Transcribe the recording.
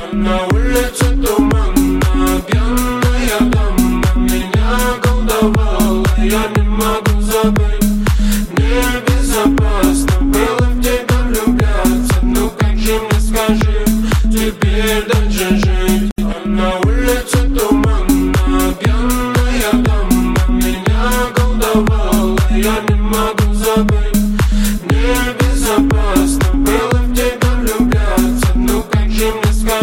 На улице туманно, пьяная дама меня колдовала, я не могу забыть. Небезопасно было в тебя влюбляться, ну как же мне, скажи, теперь дальше жить? На улице туманно, пьяная дама меня колдовала, я не могу забыть. Небезопасно было